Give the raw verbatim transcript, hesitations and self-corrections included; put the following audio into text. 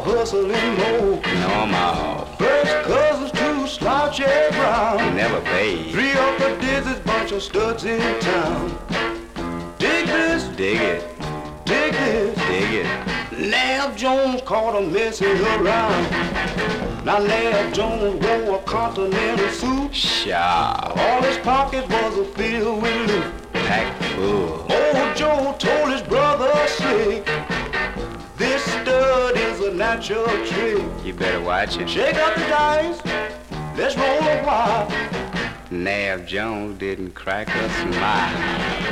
hustling mode. Know 'em all. First cousins to Slouchy Brown. Never paid. Three of the dizziest bunch of studs in town. Dig this, Dig it. dig this. Dig it. Nab Jones caught him messing around. Now Nab Jones wore a continental suit. Sharp. All his pockets was a filled with loot. Packed full. Old Joe told his brother Slick, this stud is a natural trick. You better watch it. Shake up the dice, let's roll a while. Nab Jones didn't crack a smile.